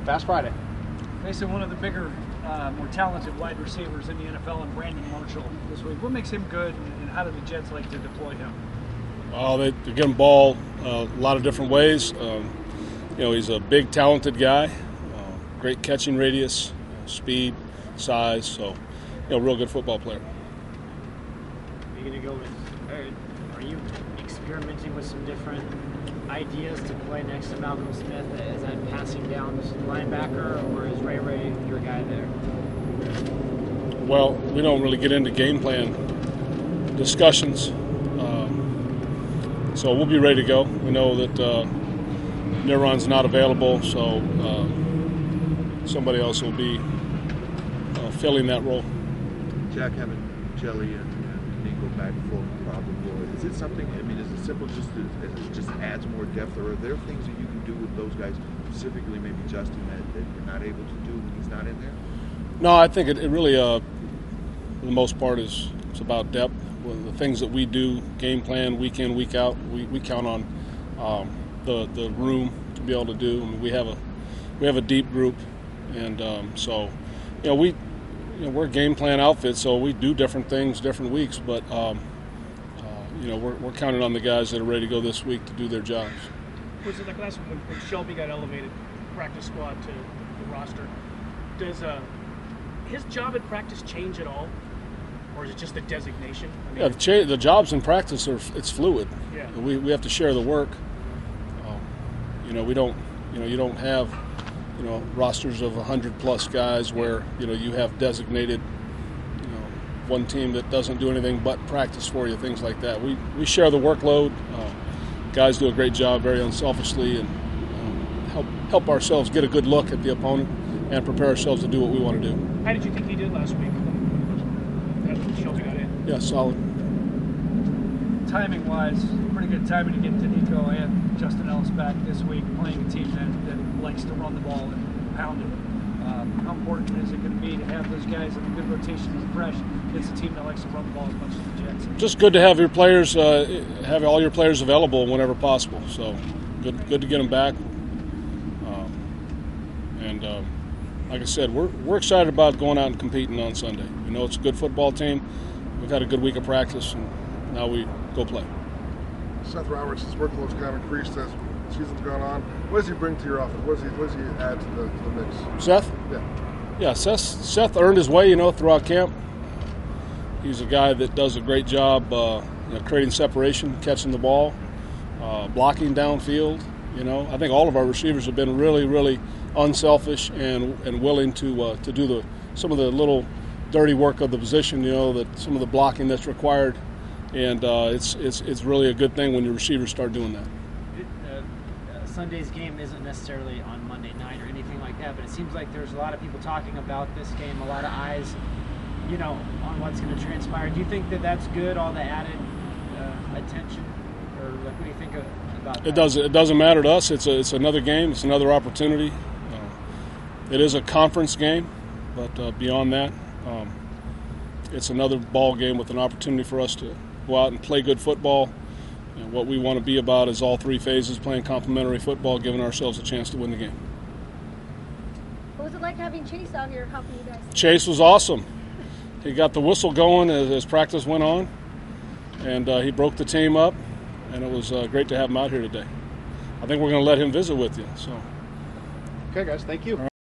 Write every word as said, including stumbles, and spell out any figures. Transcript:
Fast Friday. Facing one of the bigger, uh, more talented wide receivers in the N F L, and Brandon Marshall this week. What makes him good, and how do the Jets like to deploy him? Oh, they, they get him ball uh, a lot of different ways. Um, you know, he's a big, talented guy, uh, great catching radius, uh, speed, size. So, you know, real good football player. Are you going to go with? Are, are you experimenting with some different ideas to play next to Malcolm Smith? Is that passing down linebacker, or is Ray Ray your guy there? Well, we don't really get into game plan discussions. Um, so we'll be ready to go. We know that uh, Neron's not available, so uh, somebody else will be uh, filling that role. Jack, having Jelly and, and Nico back full probable, is it something, I mean, is it simple just to, it just adds more depth, or are there things that you can do with those guys, specifically maybe Justin, that, that you're not able to do when he's not in there? No, I think it, it really, uh, for the most part, is it's about depth. Well, the things that we do, game plan, week in, week out, we, we count on um, the the room to be able to do. I mean, we have a we have a deep group, and um, so you know we you know we're a game plan outfit, so we do different things different weeks. But um, uh, you know we're we're counting on the guys that are ready to go this week to do their jobs. Was it like last week when, when Shelby got elevated practice squad to the roster? Does uh, his job in practice change at all, or is it just a designation? I mean, Yeah, the, cha- the jobs in practice are it's fluid. Yeah. We we have to share the work. Um, you know, we don't. You know, you don't have you know rosters of a hundred plus guys where you know you have designated. You know, one team that doesn't do anything but practice for you, things like that. We we share the workload. Uh, guys do a great job, very unselfishly, and um, help help ourselves get a good look at the opponent and prepare ourselves to do what we want to do. how did you think he did last week? When Shelby got in. Yeah, solid. Timing-wise, pretty good timing to get Nico and Justin Ellis back this week, playing a team that, that likes to run the ball and pound it. Um, how important is it going to be to have those guys in a good rotation and fresh against a team that likes to run the ball as much as the Jets? Just good to have your players, uh, have all your players available whenever possible. So good, good to get them back. Um, and um, like I said, we're we're excited about going out and competing on Sunday. We know it's a good football team. We've had a good week of practice, and now we go play. Seth Roberts' workload's kind of increased as the season's gone on. What does he bring to your offense? What does he, what does he add to the, to the mix? Seth? Yeah. Yeah, Seth, Seth earned his way, you know, throughout camp. He's a guy that does a great job uh, you know, creating separation, catching the ball, uh, blocking downfield. You know, I think all of our receivers have been really, really unselfish and and willing to uh, to do the some of the little dirty work of the position. You know, that some of the blocking that's required, and uh, it's it's it's really a good thing when your receivers start doing that. Uh, Sunday's game isn't necessarily on Monday night or anything like that, but it seems like there's a lot of people talking about this game, a lot of eyes, you know, on what's going to transpire. Do you think that that's good, all the added uh, attention, or like, what do you think of, about that? It doesn't it doesn't matter to us. It's a, it's another game. It's another opportunity. Uh, it is a conference game, but uh, beyond that, um, it's another ball game with an opportunity for us to go out and play good football. And what we want to be about is all three phases, playing complementary football, giving ourselves a chance to win the game. What was it like having Chase out here helping you guys? Chase was awesome. He got the whistle going as, as practice went on, and uh, he broke the team up, and it was uh, great to have him out here today. I think we're going to let him visit with you. So. Okay, guys, thank you.